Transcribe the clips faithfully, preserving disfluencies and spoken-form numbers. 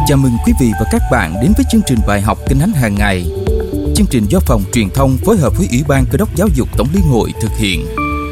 Chào mừng quý vị và các bạn đến với chương trình bài học Kinh Thánh hàng ngày. Chương trình do Phòng Truyền thông phối hợp với Ủy ban Cơ đốc Giáo dục Tổng liên hội thực hiện.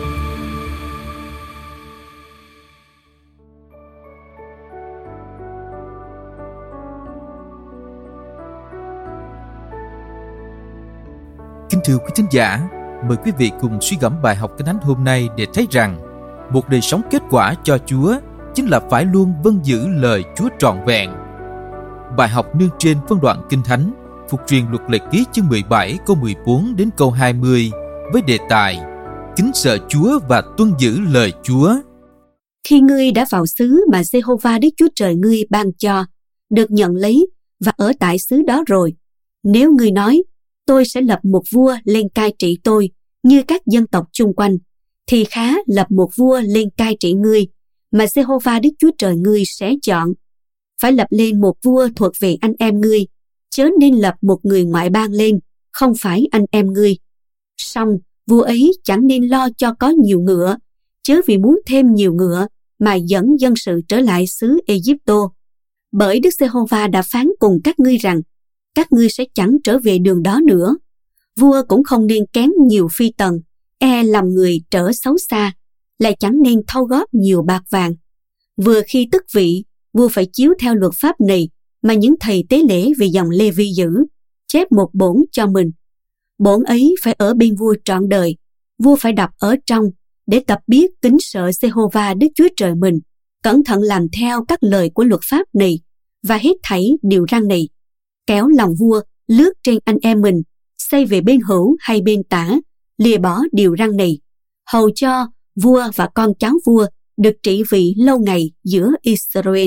Kính thưa quý thính giả, mời quý vị cùng suy gẫm bài học Kinh Thánh hôm nay để thấy rằng một đời sống kết quả cho Chúa chính là phải luôn vâng giữ lời Chúa trọn vẹn. Bài học nương trên phân đoạn Kinh Thánh Phục truyền Luật Lệ Ký chương mười bảy câu mười bốn đến câu hai mươi với đề tài Kính sợ Chúa và tuân giữ lời Chúa. Khi ngươi đã vào xứ mà Giê-hô-va Đức Chúa Trời ngươi ban cho, được nhận lấy và ở tại xứ đó rồi, nếu ngươi nói, tôi sẽ lập một vua lên cai trị tôi như các dân tộc chung quanh, thì khá lập một vua lên cai trị ngươi mà Giê-hô-va Đức Chúa Trời ngươi sẽ chọn. Phải lập lên một vua thuộc về anh em ngươi, chớ nên lập một người ngoại bang lên, không phải anh em ngươi. Song vua ấy chẳng nên lo cho có nhiều ngựa, chớ vì muốn thêm nhiều ngựa mà dẫn dân sự trở lại xứ Ê-díp-tô. Bởi Đức Giê-hô-va đã phán cùng các ngươi rằng, các ngươi sẽ chẳng trở về đường đó nữa. Vua cũng không nên kén nhiều phi tần, e làm người trở xấu xa, lại chẳng nên thâu góp nhiều bạc vàng. Vừa khi tức vị, vua phải chiếu theo luật pháp này mà những thầy tế lễ vì dòng Lê-vi giữ, chép một bổn cho mình. Bổn ấy phải ở bên vua trọn đời, vua phải đọc ở trong, để tập biết kính sợ Giê-hô-va Đức Chúa Trời mình, cẩn thận làm theo các lời của luật pháp này và hết thảy điều răn này. Kéo lòng vua lướt trên anh em mình, xây về bên hữu hay bên tả, lìa bỏ điều răn này, hầu cho vua và con cháu vua được trị vì lâu ngày giữa Israel.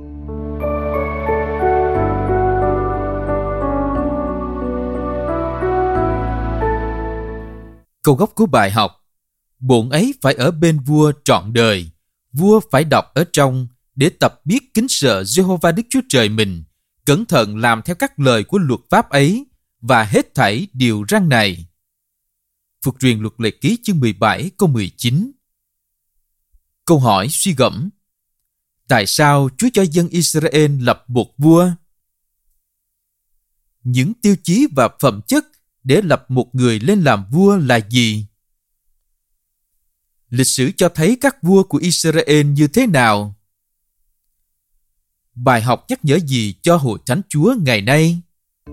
Câu gốc của bài học: bổn ấy phải ở bên vua trọn đời, vua phải đọc ở trong để tập biết kính sợ Giê-hô-va Đức Chúa Trời mình, cẩn thận làm theo các lời của luật pháp ấy và hết thảy điều răn này. Phục truyền Luật Lệ Ký chương mười bảy câu mười chín. Câu hỏi suy gẫm: tại sao Chúa cho dân Israel lập một vua? Những tiêu chí và phẩm chất để lập một người lên làm vua là gì? Lịch sử cho thấy các vua của Israel như thế nào? Bài học nhắc nhở gì cho Hội Thánh Chúa ngày nay?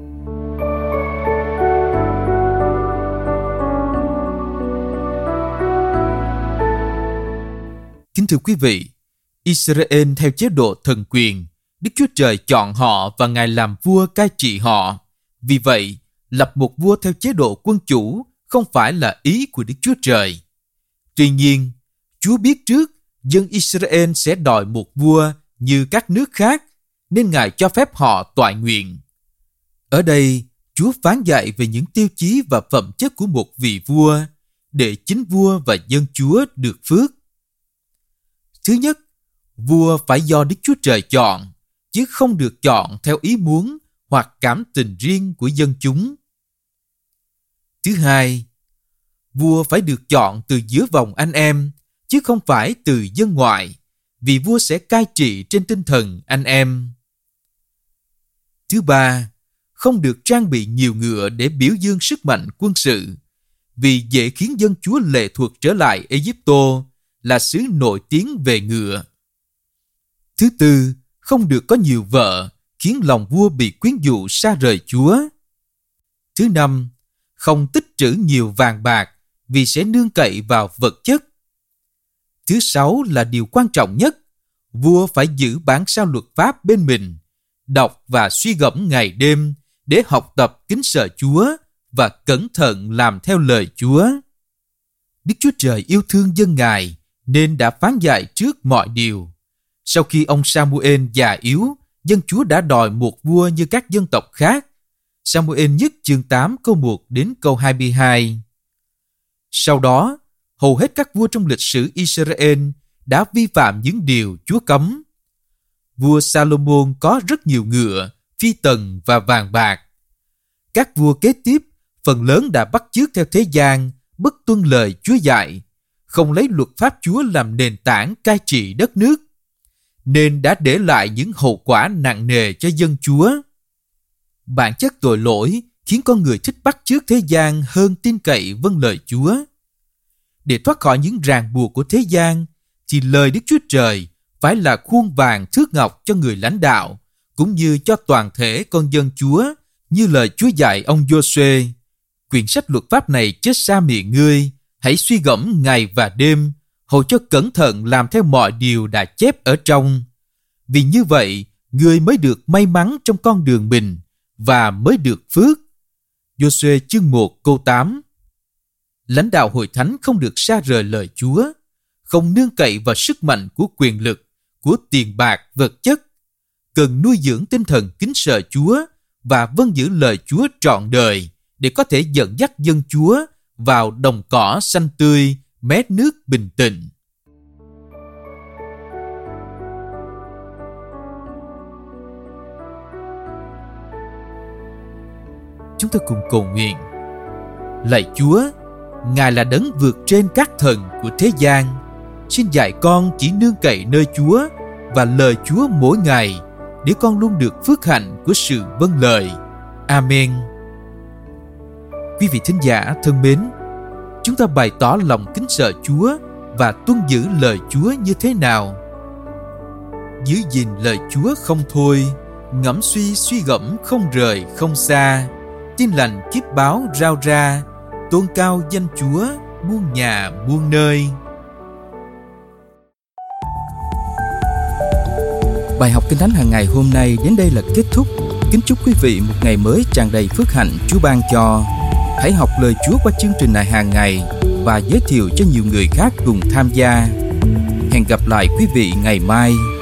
Kính thưa quý vị, Israel theo chế độ thần quyền, Đức Chúa Trời chọn họ và Ngài làm vua cai trị họ. Vì vậy, lập một vua theo chế độ quân chủ không phải là ý của Đức Chúa Trời. Tuy nhiên, Chúa biết trước dân Israel sẽ đòi một vua như các nước khác, nên Ngài cho phép họ toại nguyện. Ở đây, Chúa phán dạy về những tiêu chí và phẩm chất của một vị vua, để chính vua và dân Chúa được phước. Thứ nhất, vua phải do Đức Chúa Trời chọn, chứ không được chọn theo ý muốn hoặc cảm tình riêng của dân chúng. Thứ hai, vua phải được chọn từ giữa vòng anh em, chứ không phải từ dân ngoại, vì vua sẽ cai trị trên tinh thần anh em. Thứ ba, không được trang bị nhiều ngựa để biểu dương sức mạnh quân sự, vì dễ khiến dân Chúa lệ thuộc trở lại Ê-díp-tô, là xứ nổi tiếng về ngựa. Thứ tư, không được có nhiều vợ, khiến lòng vua bị quyến dụ xa rời Chúa. Thứ năm, không tích trữ nhiều vàng bạc, vì sẽ nương cậy vào vật chất. Thứ sáu là điều quan trọng nhất, vua phải giữ bản sao luật pháp bên mình, đọc và suy gẫm ngày đêm để học tập kính sợ Chúa và cẩn thận làm theo lời Chúa. Đức Chúa Trời yêu thương dân Ngài nên đã phán dạy trước mọi điều. Sau khi ông Sa-mu-ên già yếu, dân Chúa đã đòi một vua như các dân tộc khác. Sa-mu-ên nhất chương tám câu một đến câu hai mươi hai. Sau đó, hầu hết các vua trong lịch sử Israel đã vi phạm những điều Chúa cấm. Vua Sa-lô-môn có rất nhiều ngựa, phi tần và vàng bạc. Các vua kế tiếp phần lớn đã bắt chước theo thế gian, bất tuân lời Chúa dạy, không lấy luật pháp Chúa làm nền tảng cai trị đất nước. nên đã để lại những hậu quả nặng nề cho dân Chúa. Bản chất tội lỗi khiến con người thích bắt chước thế gian hơn tin cậy vâng lời Chúa. Để thoát khỏi những ràng buộc của thế gian, thì lời Đức Chúa Trời phải là khuôn vàng thước ngọc cho người lãnh đạo, cũng như cho toàn thể con dân Chúa, như lời Chúa dạy ông Giô-suê. Quyển sách luật pháp này chớ xa miệng ngươi, hãy suy gẫm ngày và đêm, hầu cho cẩn thận làm theo mọi điều đã chép ở trong. Vì như vậy, ngươi mới được may mắn trong con đường mình và mới được phước. Giô-suê chương một câu tám. Lãnh đạo hội thánh không được xa rời lời Chúa, không nương cậy vào sức mạnh của quyền lực, của tiền bạc, vật chất. Cần nuôi dưỡng tinh thần kính sợ Chúa và vâng giữ lời Chúa trọn đời để có thể dẫn dắt dân Chúa vào đồng cỏ xanh tươi, mé nước bình tĩnh. Chúng ta cùng cầu nguyện. Lạy Chúa, Ngài là đấng vượt trên các thần của thế gian. Xin dạy con chỉ nương cậy nơi Chúa và lời Chúa mỗi ngày, để con luôn được phước hạnh của sự vâng lời. Amen. Quý vị thính giả thân mến, chúng ta bày tỏ lòng kính sợ Chúa và tuân giữ lời Chúa như thế nào? Giữ gìn lời Chúa không thôi, ngẫm suy suy gẫm không rời không xa, tin lành kiếp báo rao ra, tôn cao danh Chúa muôn nhà muôn nơi. Bài học Kinh Thánh hàng ngày hôm nay đến đây là kết thúc. Kính chúc quý vị một ngày mới tràn đầy phước hạnh Chúa ban cho. Hãy học lời Chúa qua chương trình này hàng ngày và giới thiệu cho nhiều người khác cùng tham gia. Hẹn gặp lại quý vị ngày mai.